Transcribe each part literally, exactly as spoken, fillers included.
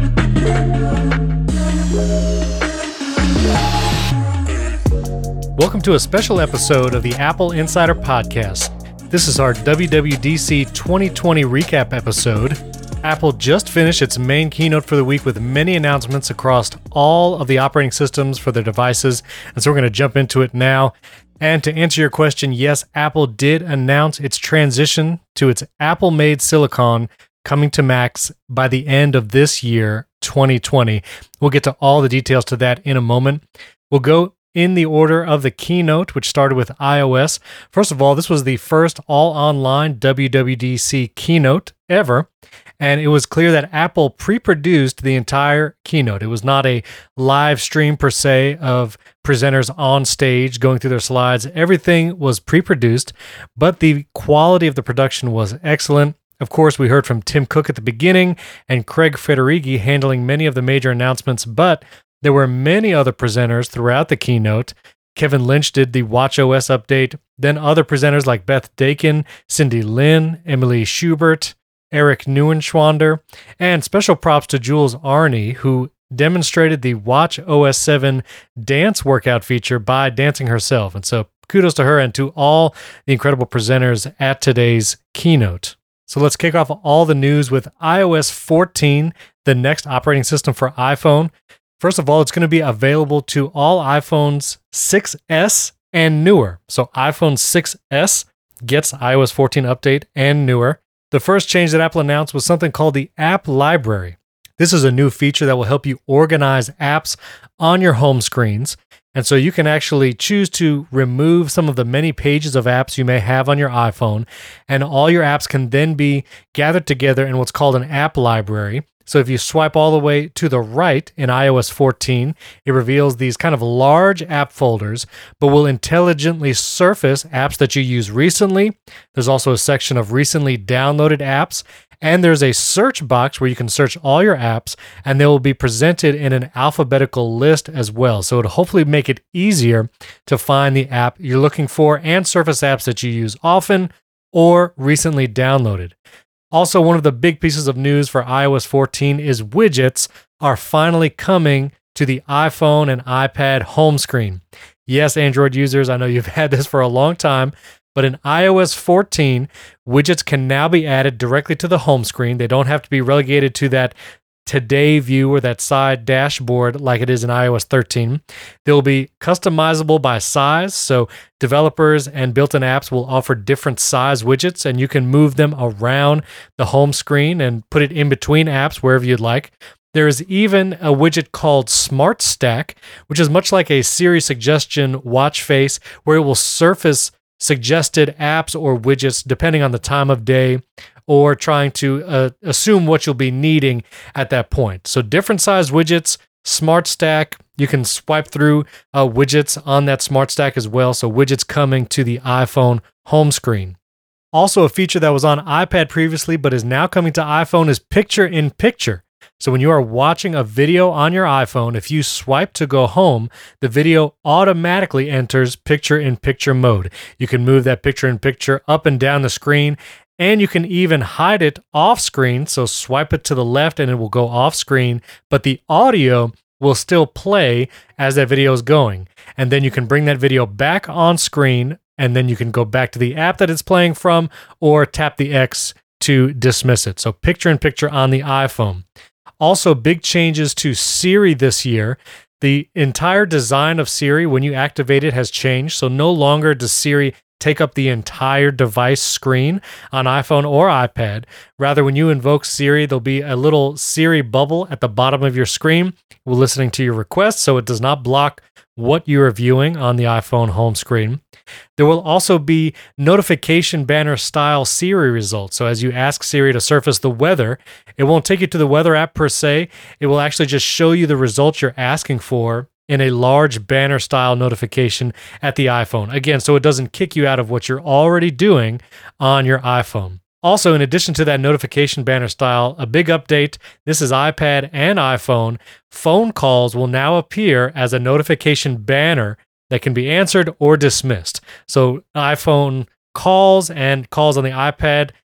Welcome to a special episode of the Apple Insider Podcast. This is our W W D C twenty twenty recap episode. Apple just finished its main keynote for the week with many announcements across all of the operating systems for their devices, and so we're going to jump into it now. And to answer your question, yes, Apple did announce its transition to its Apple-made silicon coming to Macs by the end of this year, twenty twenty. We'll get to all the details to that in a moment. We'll go in the order of the keynote, which started with iOS. First of all, this was the first all-online W W D C keynote ever, and it was clear that Apple pre-produced the entire keynote. It was not a live stream per se of presenters on stage going through their slides. Everything was pre-produced, but the quality of the production was excellent. Of course, we heard from Tim Cook at the beginning and Craig Federighi handling many of the major announcements, but there were many other presenters throughout the keynote. Kevin Lynch did the watchOS update, then other presenters like Beth Dakin, Cindy Lin, Emily Schubert, Eric Neuenschwander, and special props to Jules Arney, who demonstrated the watchOS seven dance workout feature by dancing herself. And so kudos to her and to all the incredible presenters at today's keynote. So let's kick off all the news with iOS fourteen, the next operating system for iPhone. First of all, it's going to be available to all iPhones six S and newer. So iPhone six S gets iOS fourteen update and newer. The first change that Apple announced was something called the App Library. This is a new feature that will help you organize apps on your home screens. And so you can actually choose to remove some of the many pages of apps you may have on your iPhone, and all your apps can then be gathered together in what's called an app library. So if you swipe all the way to the right in iOS fourteen, it reveals these kind of large app folders, but will intelligently surface apps that you use recently. There's also a section of recently downloaded apps, and there's a search box where you can search all your apps, and they will be presented in an alphabetical list as well. So it'll hopefully make it easier to find the app you're looking for and surface apps that you use often or recently downloaded. Also, one of the big pieces of news for iOS fourteen is widgets are finally coming to the iPhone and iPad home screen. Yes, Android users, I know you've had this for a long time, but in iOS fourteen, widgets can now be added directly to the home screen. They don't have to be relegated to that Today view or that side dashboard like it is in iOS thirteen. They'll be customizable by size, so developers and built-in apps will offer different size widgets, and you can move them around the home screen and put it in between apps wherever you'd like. There is even a widget called Smart Stack, which is much like a Siri suggestion watch face, where it will surface suggested apps or widgets depending on the time of day or trying to uh, assume what you'll be needing at that point. So different size widgets, Smart Stack, you can swipe through uh, widgets on that Smart Stack as well. So widgets coming to the iPhone home screen. Also, a feature that was on iPad previously but is now coming to iPhone is Picture-in-Picture. So when you are watching a video on your iPhone, if you swipe to go home, the video automatically enters picture-in-picture mode. You can move that picture-in-picture up and down the screen, and you can even hide it off screen. So swipe it to the left and it will go off screen, but the audio will still play as that video is going. And then you can bring that video back on screen, and then you can go back to the app that it's playing from or tap the X to dismiss it. So picture-in-picture on the iPhone. Also, big changes to Siri this year. The entire design of Siri, when you activate it, has changed. So no longer does Siri take up the entire device screen on iPhone or iPad. Rather, when you invoke Siri, there'll be a little Siri bubble at the bottom of your screen while listening to your requests, so it does not block what you are viewing on the iPhone home screen. There will also be notification banner style Siri results. So as you ask Siri to surface the weather, it won't take you to the weather app per se. It will actually just show you the results you're asking for in a large banner style notification at the iPhone. Again, so it doesn't kick you out of what you're already doing on your iPhone. Also, in addition to that notification banner style, a big update, this is iPad and iPhone, phone calls will now appear as a notification banner that can be answered or dismissed. So iPhone calls and calls on the iPad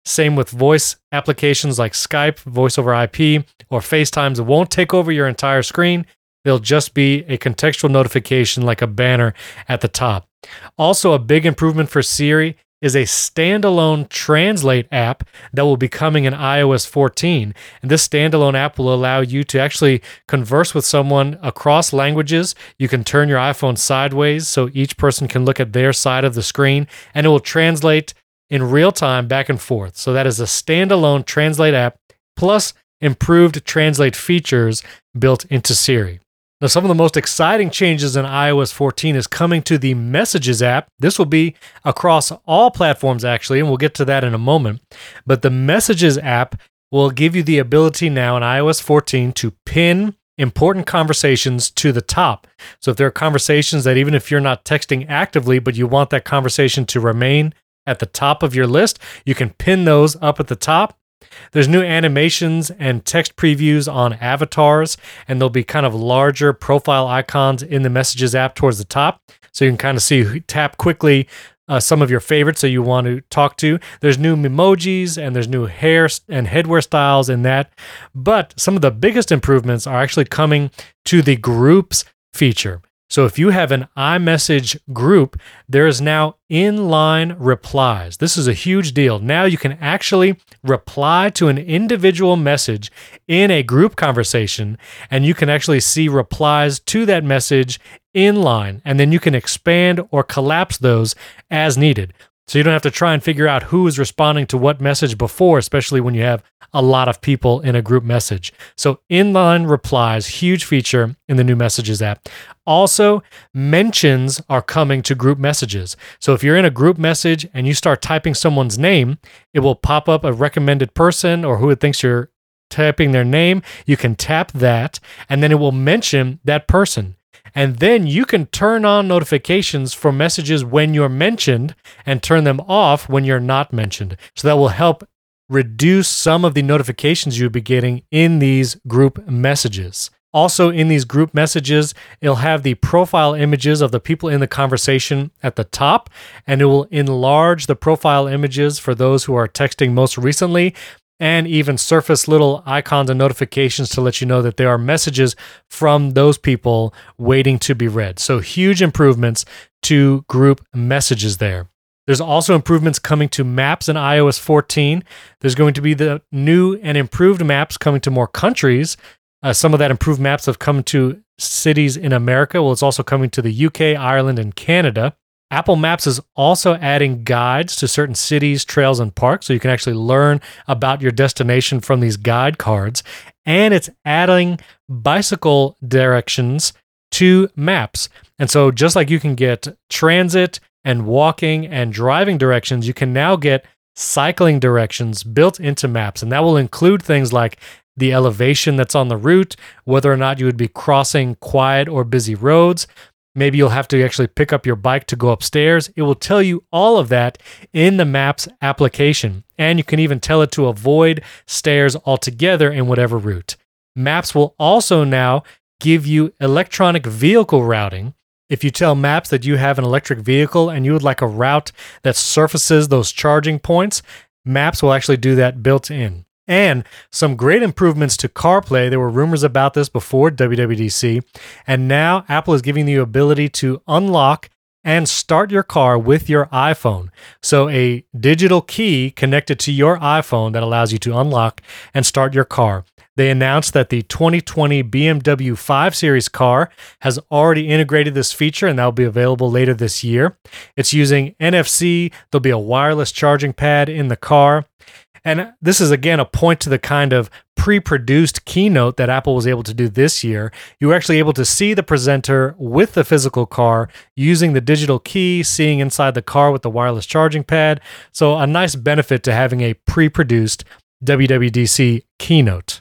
Same with voice applications like Skype, Voice over I P, or FaceTimes. It won't take over your entire screen. They'll just be a contextual notification like a banner at the top. Also, a big improvement for Siri is a standalone Translate app that will be coming in i O S fourteen. And this standalone app will allow you to actually converse with someone across languages. You can turn your iPhone sideways so each person can look at their side of the screen, and it will translate in real time back and forth. So that is a standalone Translate app plus improved Translate features built into Siri. Now, some of the most exciting changes in i O S fourteen is coming to the Messages app. This will be across all platforms, actually, and we'll get to that in a moment. But the Messages app will give you the ability now in i O S fourteen to pin important conversations to the top. So if there are conversations that even if you're not texting actively, but you want that conversation to remain at the top of your list, you can pin those up at the top. There's new animations and text previews on avatars, and there'll be kind of larger profile icons in the Messages app towards the top. So you can kind of see, tap quickly uh, some of your favorites that you want to talk to. There's new emojis and there's new hair and headwear styles in that. But some of the biggest improvements are actually coming to the groups feature. So if you have an iMessage group, there is now inline replies. This is a huge deal. Now you can actually reply to an individual message in a group conversation, and you can actually see replies to that message inline, and then you can expand or collapse those as needed. So you don't have to try and figure out who is responding to what message before, especially when you have a lot of people in a group message. So inline replies, huge feature in the new Messages app. Also, mentions are coming to group messages. So if you're in a group message and you start typing someone's name, it will pop up a recommended person or who it thinks you're typing their name. You can tap that, and then it will mention that person. And then you can turn on notifications for messages when you're mentioned and turn them off when you're not mentioned. So that will help reduce some of the notifications you'll be getting in these group messages. Also, in these group messages, it'll have the profile images of the people in the conversation at the top, and it will enlarge the profile images for those who are texting most recently, and even surface little icons and notifications to let you know that there are messages from those people waiting to be read. So huge improvements to group messages there. There's also improvements coming to maps in i O S fourteen. There's going to be the new and improved maps coming to more countries. Uh, some of that improved maps have come to cities in America. Well, it's also coming to the U K, Ireland, and Canada. Apple Maps is also adding guides to certain cities, trails, and parks, so you can actually learn about your destination from these guide cards. And it's adding bicycle directions to maps. And so just like you can get transit and walking and driving directions, you can now get cycling directions built into maps. And that will include things like the elevation that's on the route, whether or not you would be crossing quiet or busy roads. Maybe you'll have to actually pick up your bike to go upstairs. It will tell you all of that in the Maps application. And you can even tell it to avoid stairs altogether in whatever route. Maps will also now give you electronic vehicle routing. If you tell Maps that you have an electric vehicle and you would like a route that surfaces those charging points, Maps will actually do that built in. And some great improvements to CarPlay. There were rumors about this before W W D C, and now Apple is giving you the ability to unlock and start your car with your iPhone. So a digital key connected to your iPhone that allows you to unlock and start your car. They announced that the twenty twenty B M W five Series car has already integrated this feature, and that will be available later this year. It's using N F C. There'll be a wireless charging pad in the car. And this is, again, a point to the kind of pre-produced keynote that Apple was able to do this year. You were actually able to see the presenter with the physical car using the digital key, seeing inside the car with the wireless charging pad. So a nice benefit to having a pre-produced W W D C keynote.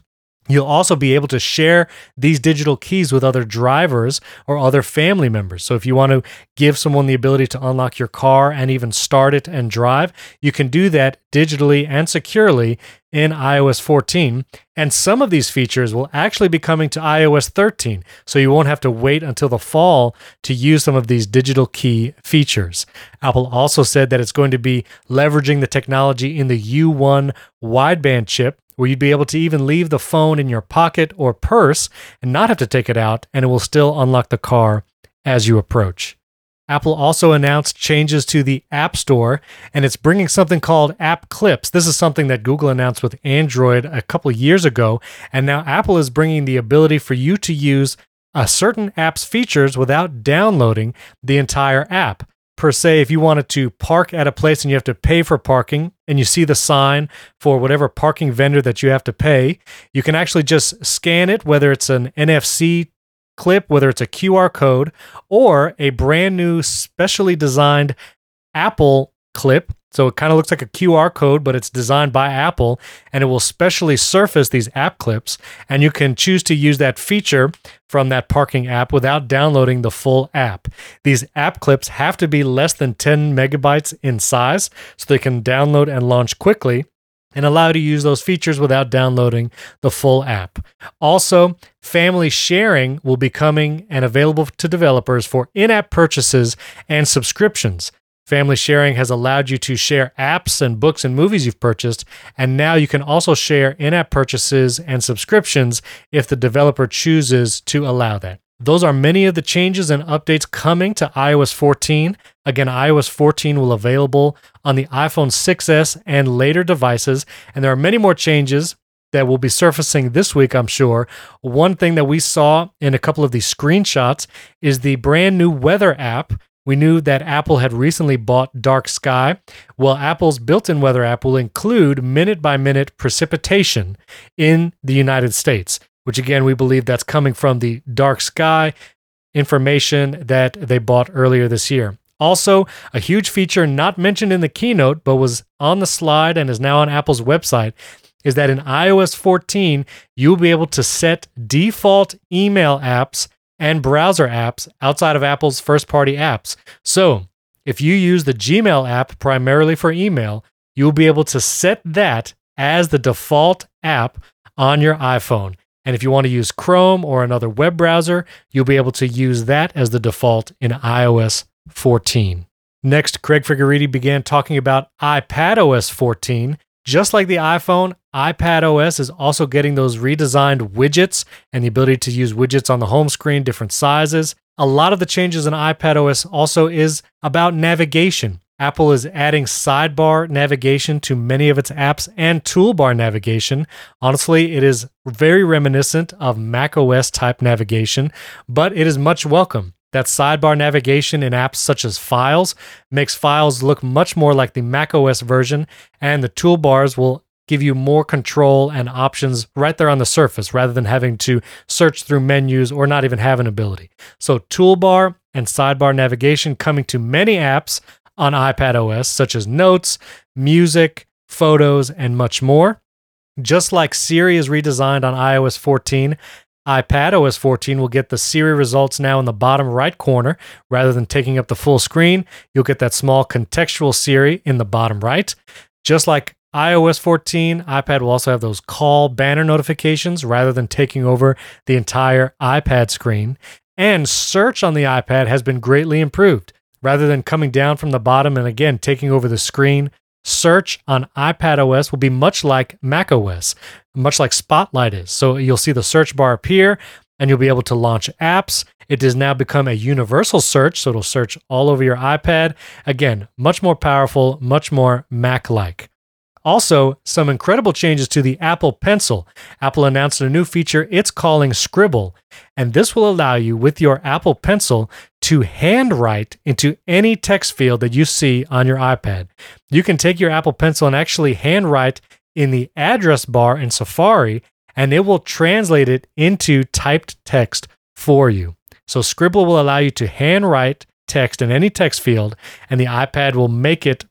You'll also be able to share these digital keys with other drivers or other family members. So if you want to give someone the ability to unlock your car and even start it and drive, you can do that digitally and securely in i O S fourteen. And some of these features will actually be coming to i O S thirteen. So you won't have to wait until the fall to use some of these digital key features. Apple also said that it's going to be leveraging the technology in the U one wideband chip, where you'd be able to even leave the phone in your pocket or purse and not have to take it out, and it will still unlock the car as you approach. Apple also announced changes to the App Store, and it's bringing something called App Clips. This is something that Google announced with Android a couple years ago, and now Apple is bringing the ability for you to use a certain app's features without downloading the entire app. Per se, if you wanted to park at a place and you have to pay for parking and you see the sign for whatever parking vendor that you have to pay, you can actually just scan it, whether it's an N F C clip, whether it's a Q R code, or a brand new specially designed Apple clip. So it kind of looks like a Q R code, but it's designed by Apple, and it will specially surface these app clips, and you can choose to use that feature from that parking app without downloading the full app. These app clips have to be less than ten megabytes in size, so they can download and launch quickly and allow you to use those features without downloading the full app. Also, family sharing will be coming and available to developers for in-app purchases and subscriptions. Family sharing has allowed you to share apps and books and movies you've purchased, and now you can also share in-app purchases and subscriptions if the developer chooses to allow that. Those are many of the changes and updates coming to i O S fourteen. Again, i O S fourteen will be available on the iPhone six S and later devices, and there are many more changes that will be surfacing this week, I'm sure. One thing that we saw in a couple of these screenshots is the brand new weather app. We knew that Apple had recently bought Dark Sky. Well, Apple's built-in weather app will include minute-by-minute precipitation in the United States, which again, we believe that's coming from the Dark Sky information that they bought earlier this year. Also, a huge feature not mentioned in the keynote, but was on the slide and is now on Apple's website, is that in i O S fourteen, you'll be able to set default email apps and browser apps outside of Apple's first-party apps. So if you use the Gmail app primarily for email, you'll be able to set that as the default app on your iPhone. And if you want to use Chrome or another web browser, you'll be able to use that as the default in i O S fourteen. Next, Craig Federighi began talking about iPadOS fourteen. Just like the iPhone, iPadOS is also getting those redesigned widgets and the ability to use widgets on the home screen, different sizes. A lot of the changes in iPadOS also is about navigation. Apple is adding sidebar navigation to many of its apps and toolbar navigation. Honestly, it is very reminiscent of macOS type navigation, but it is much welcome. That sidebar navigation in apps such as Files makes Files look much more like the macOS version, and the toolbars will give you more control and options right there on the surface rather than having to search through menus or not even have an ability. So toolbar and sidebar navigation coming to many apps on iPadOS, such as Notes, Music, Photos, and much more. Just like Siri is redesigned on i O S fourteen, iPadOS fourteen will get the Siri results now in the bottom right corner. Rather than taking up the full screen, you'll get that small contextual Siri in the bottom right. Just like i O S fourteen, iPad will also have those call banner notifications rather than taking over the entire iPad screen. And search on the iPad has been greatly improved. Rather than coming down from the bottom and again taking over the screen, search on iPadOS will be much like macOS, much like Spotlight is. So you'll see the search bar appear and you'll be able to launch apps. It has now become a universal search, so it'll search all over your iPad. Again, much more powerful, much more Mac-like. Also, some incredible changes to the Apple Pencil. Apple announced a new feature it's calling Scribble, and this will allow you with your Apple Pencil to handwrite into any text field that you see on your iPad. You can take your Apple Pencil and actually handwrite in the address bar in Safari, and it will translate it into typed text for you. So Scribble will allow you to handwrite text in any text field, and the iPad will make it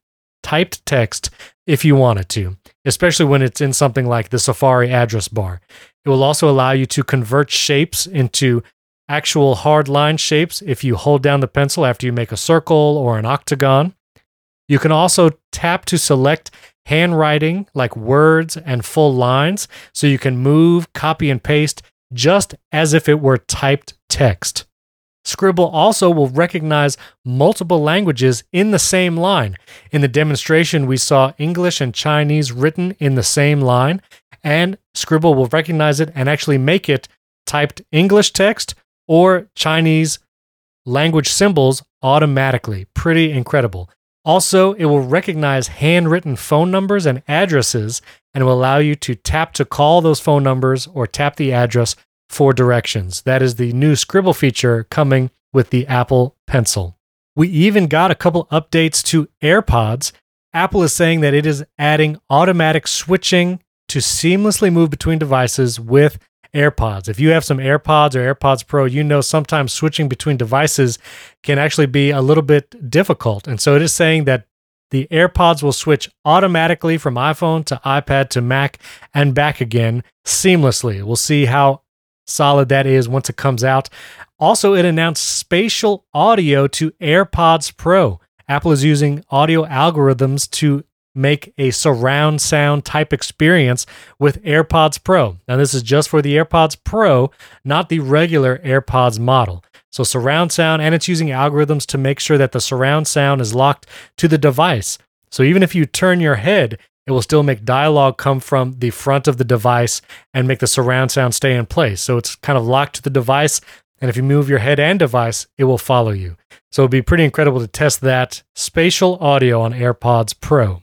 typed text if you wanted to, especially when it's in something like the Safari address bar. It will also allow you to convert shapes into actual hard line shapes if you hold down the pencil after you make a circle or an octagon. You can also tap to select handwriting like words and full lines, so you can move, copy, and paste just as if it were typed text. Scribble also will recognize multiple languages in the same line. In the demonstration, we saw English and Chinese written in the same line, and Scribble will recognize it and actually make it typed English text or Chinese language symbols automatically. Pretty incredible. Also, it will recognize handwritten phone numbers and addresses and will allow you to tap to call those phone numbers or tap the address for directions. That is the new Scribble feature coming with the Apple Pencil. We even got a couple updates to AirPods. Apple is saying that it is adding automatic switching to seamlessly move between devices with AirPods. If you have some AirPods or AirPods Pro, you know sometimes switching between devices can actually be a little bit difficult. And so it is saying that the AirPods will switch automatically from iPhone to iPad to Mac and back again seamlessly. We'll see how solid that is once it comes out. Also, it announced spatial audio to AirPods Pro. Apple is using audio algorithms to make a surround sound type experience with AirPods Pro. Now, this is just for the AirPods Pro, not the regular AirPods model. So surround sound, and it's using algorithms to make sure that the surround sound is locked to the device. So even if you turn your head, it will still make dialogue come from the front of the device and make the surround sound stay in place. So it's kind of locked to the device, and if you move your head and device, it will follow you. So it'd be pretty incredible to test that spatial audio on AirPods Pro.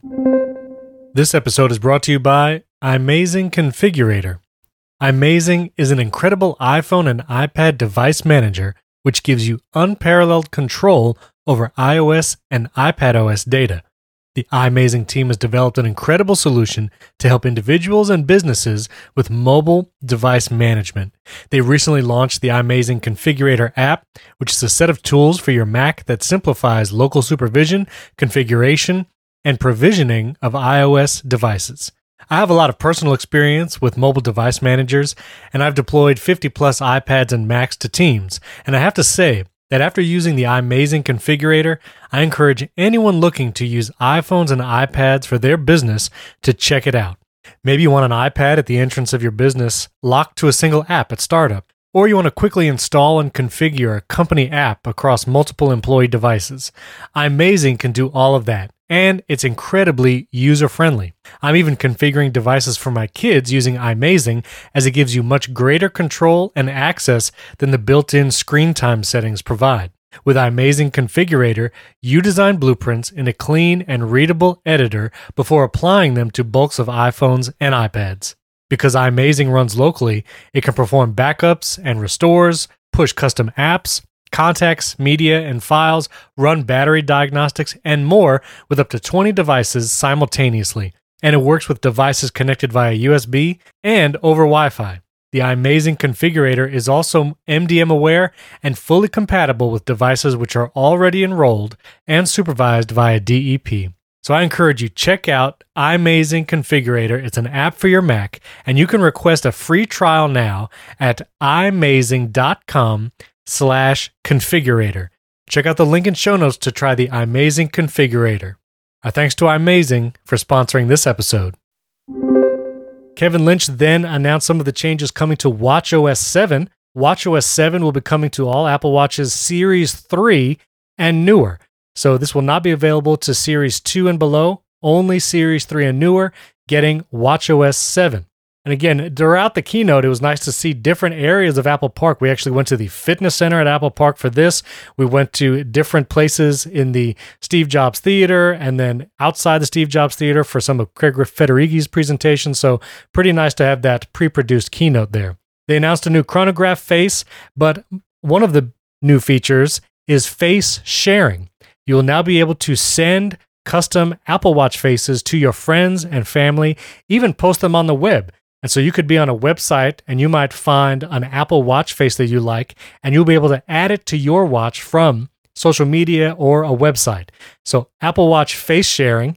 This episode is brought to you by iMazing Configurator. iMazing is an incredible iPhone and iPad device manager which gives you unparalleled control over iOS and iPadOS data. The iMazing team has developed an incredible solution to help individuals and businesses with mobile device management. They recently launched the iMazing Configurator app, which is a set of tools for your Mac that simplifies local supervision, configuration, and provisioning of iOS devices. I have a lot of personal experience with mobile device managers, and I've deployed fifty plus iPads and Macs to teams, and I have to say that after using the iMazing Configurator, I encourage anyone looking to use iPhones and iPads for their business to check it out. Maybe you want an iPad at the entrance of your business locked to a single app at startup, or you want to quickly install and configure a company app across multiple employee devices. iMazing can do all of that, and it's incredibly user-friendly. I'm even configuring devices for my kids using iMazing, as it gives you much greater control and access than the built-in screen time settings provide. With iMazing Configurator, you design blueprints in a clean and readable editor before applying them to bulks of iPhones and iPads. Because iMazing runs locally, it can perform backups and restores, push custom apps, contacts, media, and files, run battery diagnostics, and more with up to twenty devices simultaneously. And it works with devices connected via U S B and over Wi-Fi. The iMazing Configurator is also M D M aware and fully compatible with devices which are already enrolled and supervised via D E P. So I encourage you, check out iMazing Configurator. It's an app for your Mac, and you can request a free trial now at imazing.com slash configurator. Check out the link in show notes to try the iMazing Configurator. Our thanks to iMazing for sponsoring this episode. Kevin Lynch then announced some of the changes coming to watchOS seven. watchOS seven will be coming to all Apple Watches Series three and newer. So this will not be available to Series two and below, only Series three and newer getting watchOS seven. And again, throughout the keynote, it was nice to see different areas of Apple Park. We actually went to the fitness center at Apple Park for this. We went to different places in the Steve Jobs Theater and then outside the Steve Jobs Theater for some of Craig Federighi's presentation. So pretty nice to have that pre-produced keynote there. They announced a new chronograph face, but one of the new features is face sharing. You will now be able to send custom Apple Watch faces to your friends and family, even post them on the web. And so you could be on a website and you might find an Apple Watch face that you like, and you'll be able to add it to your watch from social media or a website. So Apple Watch face sharing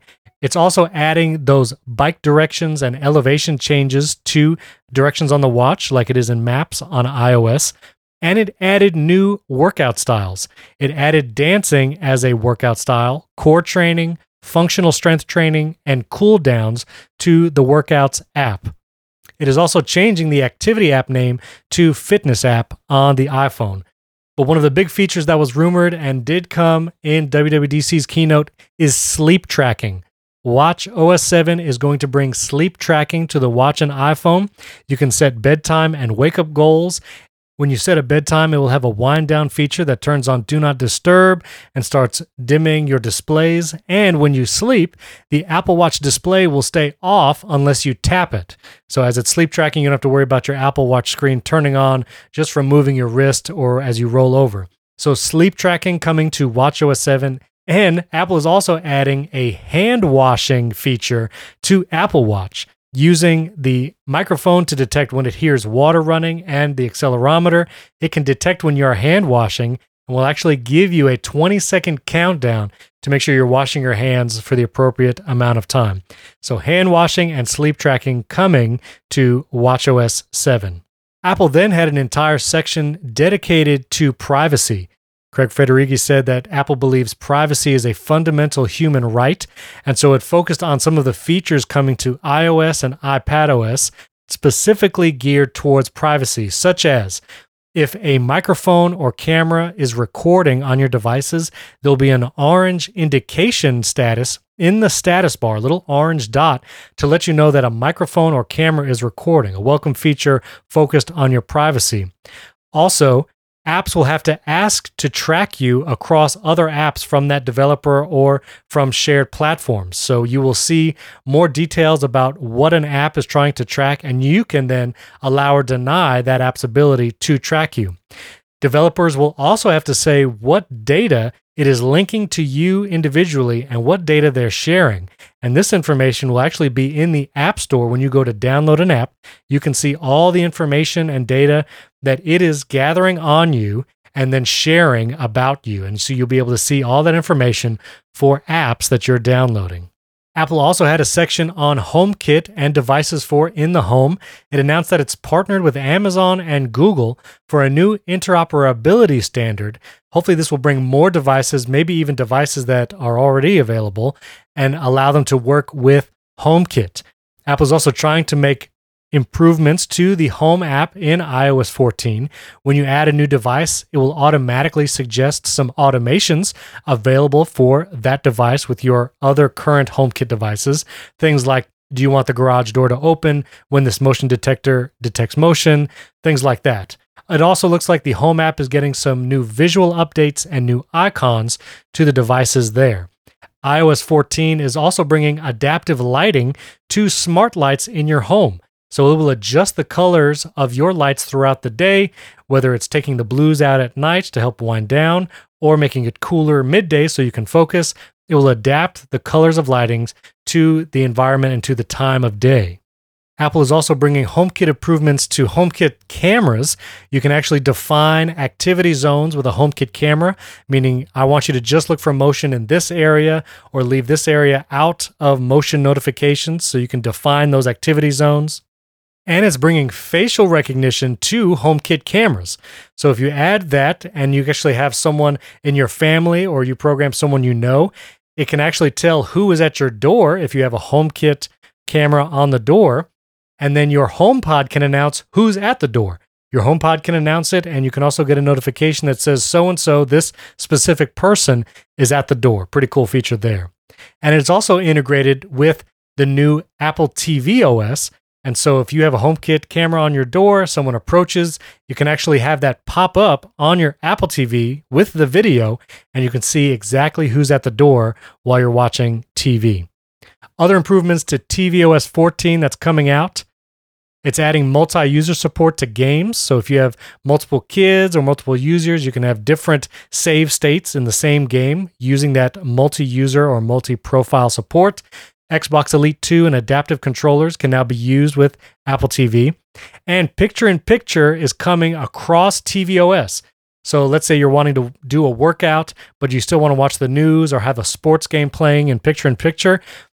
It's also adding those bike directions and elevation changes to directions on the watch, like it is in Maps on iOS. And it added new workout styles. It added dancing as a workout style, core training, functional strength training, and cool downs to the Workouts app. It is also changing the Activity app name to Fitness app on the iPhone. But one of the big features that was rumored and did come in W W D C's keynote is sleep tracking. Watch O S seven is going to bring sleep tracking to the watch and iPhone. You can set bedtime and wake-up goals. When you set a bedtime, it will have a wind down feature that turns on Do Not Disturb and starts dimming your displays. And when you sleep, the Apple Watch display will stay off unless you tap it. So as it's sleep tracking, you don't have to worry about your Apple Watch screen turning on just from moving your wrist or as you roll over. So sleep tracking coming to watch O S seven. And Apple is also adding a hand washing feature to Apple Watch, using the microphone to detect when it hears water running and the accelerometer. It can detect when you're hand washing and will actually give you a twenty second countdown to make sure you're washing your hands for the appropriate amount of time. So hand washing and sleep tracking coming to watch O S seven. Apple then had an entire section dedicated to privacy. Craig Federighi said that Apple believes privacy is a fundamental human right, and so it focused on some of the features coming to iOS and iPadOS specifically geared towards privacy, such as if a microphone or camera is recording on your devices, there'll be an orange indication status in the status bar, a little orange dot, to let you know that a microphone or camera is recording, a welcome feature focused on your privacy. Also, apps will have to ask to track you across other apps from that developer or from shared platforms. So you will see more details about what an app is trying to track, and you can then allow or deny that app's ability to track you. Developers will also have to say what data it is linking to you individually and what data they're sharing. And this information will actually be in the App Store. When you go to download an app, you can see all the information and data that it is gathering on you and then sharing about you. And so you'll be able to see all that information for apps that you're downloading. Apple also had a section on HomeKit and devices for in the home. It announced that it's partnered with Amazon and Google for a new interoperability standard. Hopefully this will bring more devices, maybe even devices that are already available, and allow them to work with HomeKit. Apple's also trying to make improvements to the Home app in i O S fourteen. When you add a new device, it will automatically suggest some automations available for that device with your other current HomeKit devices. Things like, do you want the garage door to open when this motion detector detects motion? Things like that. It also looks like the Home app is getting some new visual updates and new icons to the devices there. i O S fourteen is also bringing adaptive lighting to smart lights in your home. So it will adjust the colors of your lights throughout the day, whether it's taking the blues out at night to help wind down or making it cooler midday so you can focus. It will adapt the colors of lightings to the environment and to the time of day. Apple is also bringing HomeKit improvements to HomeKit cameras. You can actually define activity zones with a HomeKit camera, meaning I want you to just look for motion in this area or leave this area out of motion notifications, so you can define those activity zones. And it's bringing facial recognition to HomeKit cameras. So if you add that and you actually have someone in your family or you program someone you know, it can actually tell who is at your door if you have a HomeKit camera on the door. And then your HomePod can announce who's at the door. Your HomePod can announce it, and you can also get a notification that says so-and-so, this specific person, is at the door. Pretty cool feature there. And it's also integrated with the new Apple T V O S. And so if you have a HomeKit camera on your door, someone approaches, you can actually have that pop up on your Apple T V with the video, and you can see exactly who's at the door while you're watching T V. Other improvements to T V O S fourteen that's coming out. It's adding multi-user support to games. So if you have multiple kids or multiple users, you can have different save states in the same game using that multi-user or multi-profile support. Xbox Elite two and adaptive controllers can now be used with Apple T V. And picture-in-picture is coming across T V O S. So let's say you're wanting to do a workout, but you still want to watch the news or have a sports game playing in picture-in-picture.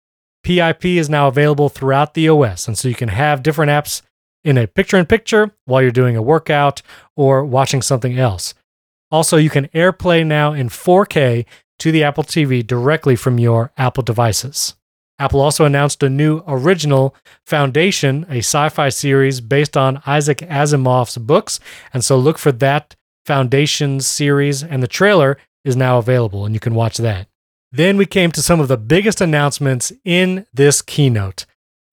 P I P is now available throughout the O S, and so you can have different apps in a picture-in-picture while you're doing a workout or watching something else. Also, you can AirPlay now in four K to the Apple T V directly from your Apple devices. Apple also announced a new original Foundation, a sci-fi series based on Isaac Asimov's books, and so look for that Foundation series, and the trailer is now available, and you can watch that. Then we came to some of the biggest announcements in this keynote.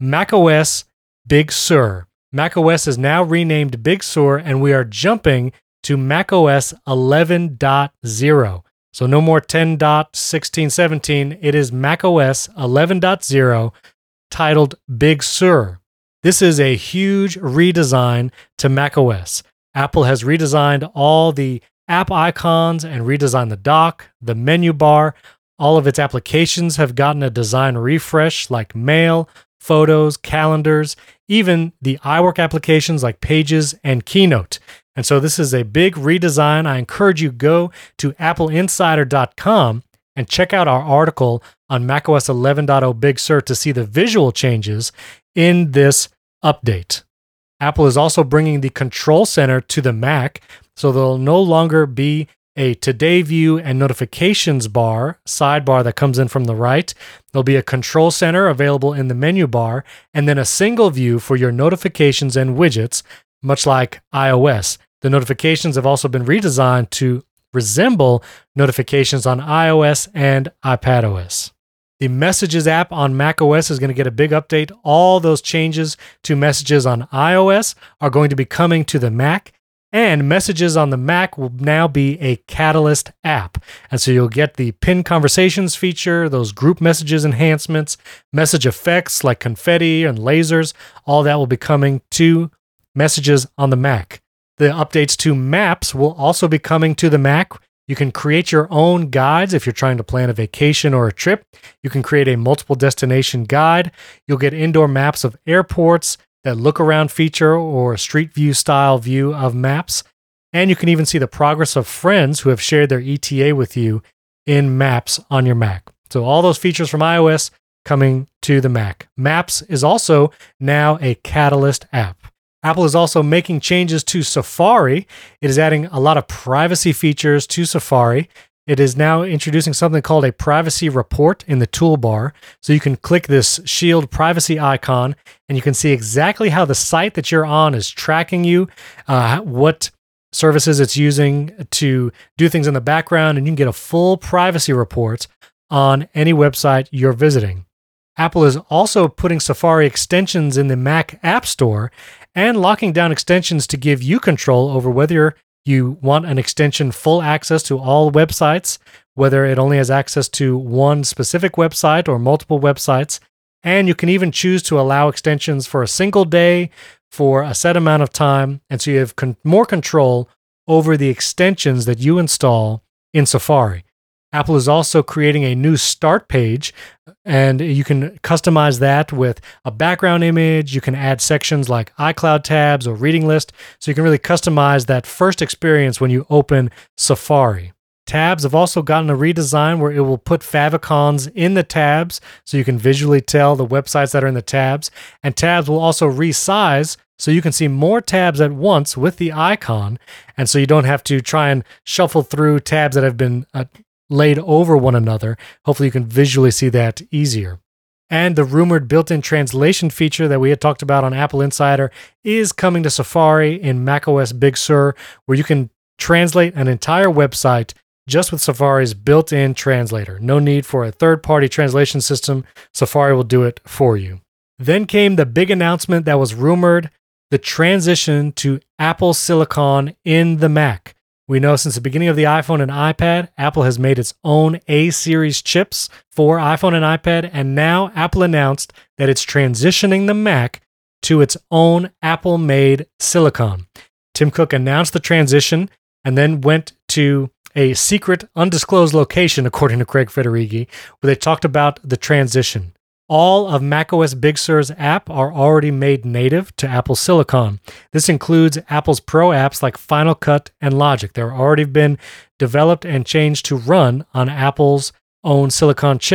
macOS Big Sur. macOS is now renamed Big Sur, and we are jumping to macOS eleven point oh. So no more ten point sixteen seventeen. It is macOS eleven point oh, titled Big Sur. This is a huge redesign to macOS. Apple has redesigned all the app icons and redesigned the dock, the menu bar. All of its applications have gotten a design refresh like Mail, Photos, Calendars, even the iWork applications like Pages and Keynote. And so this is a big redesign. I encourage you go to apple insider dot com and check out our article on macOS eleven point oh Big Sur to see the visual changes in this update. Apple is also bringing the Control Center to the Mac, so there'll no longer be a Today View and Notifications bar, sidebar that comes in from the right. There'll be a Control Center available in the menu bar, and then a single view for your notifications and widgets, much like iOS. The notifications have also been redesigned to resemble notifications on iOS and iPadOS. The Messages app on macOS is going to get a big update. All those changes to Messages on iOS are going to be coming to the Mac, and Messages on the Mac will now be a Catalyst app. And so you'll get the pinned conversations feature, those group messages enhancements, message effects like confetti and lasers. All that will be coming to Messages on the Mac. The updates to Maps will also be coming to the Mac. You can create your own guides if you're trying to plan a vacation or a trip. You can create a multiple destination guide. You'll get indoor maps of airports, that look around feature or street view style view of maps. And you can even see the progress of friends who have shared their E T A with you in Maps on your Mac. So all those features from iOS coming to the Mac. Maps is also now a Catalyst app. Apple is also making changes to Safari. It is adding a lot of privacy features to Safari. It is now introducing something called a privacy report in the toolbar. So you can click this shield privacy icon and you can see exactly how the site that you're on is tracking you, uh, what services it's using to do things in the background, and you can get a full privacy report on any website you're visiting. Apple is also putting Safari extensions in the Mac App Store and locking down extensions to give you control over whether you want an extension full access to all websites, whether it only has access to one specific website or multiple websites. And you can even choose to allow extensions for a single day, for a set amount of time. And so you have con- more control over the extensions that you install in Safari. Apple is also creating a new start page, and you can customize that with a background image. You can add sections like iCloud tabs or reading list, so you can really customize that first experience when you open Safari. Tabs have also gotten a redesign where it will put favicons in the tabs, so you can visually tell the websites that are in the tabs. And tabs will also resize, so you can see more tabs at once with the icon, and so you don't have to try and shuffle through tabs that have been uh, laid over one another. Hopefully you can visually see that easier. And the rumored built-in translation feature that we had talked about on Apple Insider is coming to Safari in macOS Big Sur, where you can translate an entire website just with Safari's built-in translator. No need for a third-party translation system. Safari will do it for you. Then came the big announcement that was rumored, the transition to Apple Silicon in the Mac. We know since the beginning of the iPhone and iPad, Apple has made its own A-series chips for iPhone and iPad, and now Apple announced that it's transitioning the Mac to its own Apple-made silicon. Tim Cook announced the transition and then went to a secret, undisclosed location, according to Craig Federighi, where they talked about the transition. All of macOS Big Sur's app are already made native to Apple Silicon. This includes Apple's Pro apps like Final Cut and Logic. They're already been developed and changed to run on Apple's own Silicon chip.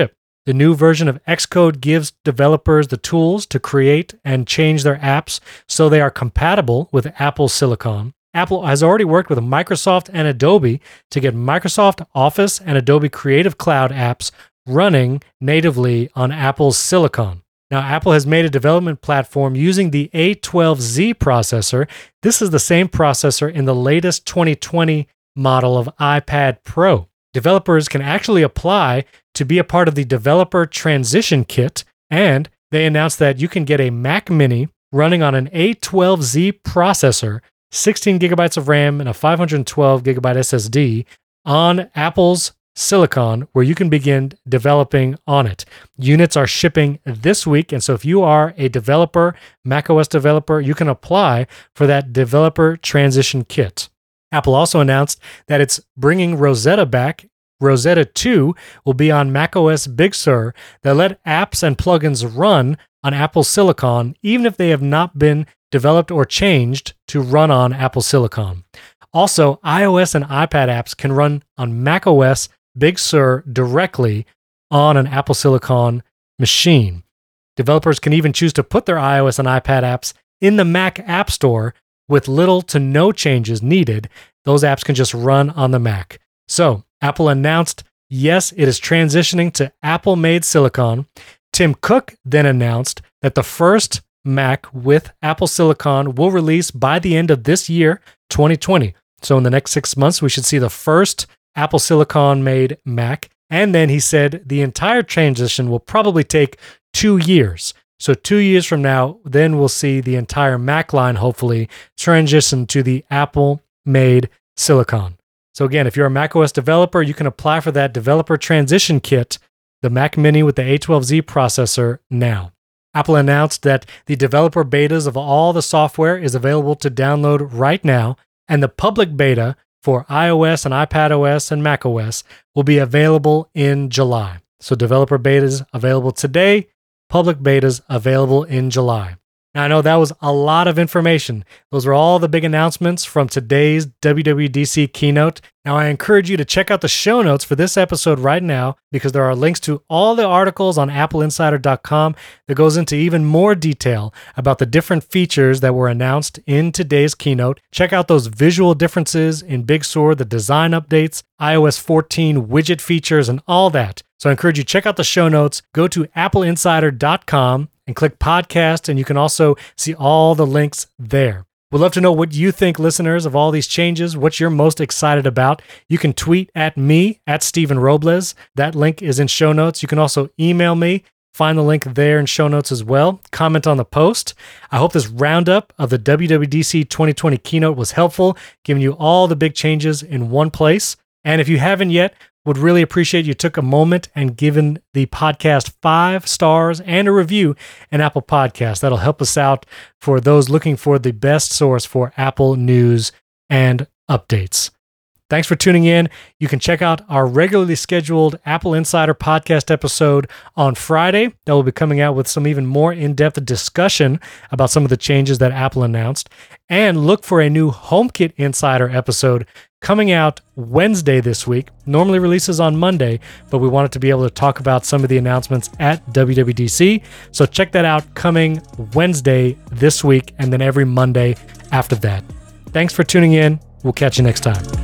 The new version of Xcode gives developers the tools to create and change their apps so they are compatible with Apple Silicon. Apple has already worked with Microsoft and Adobe to get Microsoft Office and Adobe Creative Cloud apps running natively on Apple's Silicon. Now, Apple has made a development platform using the A twelve Z processor. This is the same processor in the latest twenty twenty model of iPad Pro. Developers can actually apply to be a part of the Developer Transition Kit, and they announced that you can get a Mac Mini running on an A twelve Z processor, sixteen gigabytes of RAM, and a five hundred twelve gigabyte S S D on Apple's Silicon, where you can begin developing on it. Units are shipping this week, and so if you are a developer, macOS developer, you can apply for that Developer Transition Kit. Apple also announced that it's bringing Rosetta back. Rosetta two will be on macOS Big Sur that let apps and plugins run on Apple Silicon, even if they have not been developed or changed to run on Apple Silicon. Also, iOS and iPad apps can run on macOS Big Sur directly on an Apple Silicon machine. Developers can even choose to put their iOS and iPad apps in the Mac App Store with little to no changes needed. Those apps can just run on the Mac. So, Apple announced, yes, it is transitioning to Apple-made silicon. Tim Cook then announced that the first Mac with Apple Silicon will release by the end of this year, twenty twenty. So in the next six months, we should see the first Apple Silicon-made Mac. And then he said the entire transition will probably take two years. So two years from now, then we'll see the entire Mac line hopefully transition to the Apple-made Silicon. So again, if you're a macOS developer, you can apply for that Developer Transition Kit, the Mac Mini with the A twelve Z processor now. Apple announced that the developer betas of all the software is available to download right now, and the public beta for iOS and iPadOS and macOS will be available in July. So developer betas available today, public betas available in July. Now, I know that was a lot of information. Those were all the big announcements from today's W W D C keynote. Now, I encourage you to check out the show notes for this episode right now because there are links to all the articles on apple insider dot com that goes into even more detail about the different features that were announced in today's keynote. Check out those visual differences in Big Sur, the design updates, i O S fourteen widget features, and all that. So I encourage you to check out the show notes. Go to apple insider dot com and click podcast, and you can also see all the links there. We'd love to know what you think, listeners, of all these changes, what you're most excited about. You can tweet at me, at Stephen Robles. That link is in show notes. You can also email me. Find the link there in show notes as well. Comment on the post. I hope this roundup of the W W D C twenty twenty keynote was helpful, giving you all the big changes in one place. And if you haven't yet, would really appreciate you took a moment and given the podcast five stars and a review in Apple Podcasts. That'll help us out for those looking for the best source for Apple news and updates. Thanks for tuning in. You can check out our regularly scheduled Apple Insider podcast episode on Friday. That will be coming out with some even more in-depth discussion about some of the changes that Apple announced. And look for a new HomeKit Insider episode coming out Wednesday this week. Normally releases on Monday, but we wanted to be able to talk about some of the announcements at W W D C. So check that out coming Wednesday this week and then every Monday after that. Thanks for tuning in. We'll catch you next time.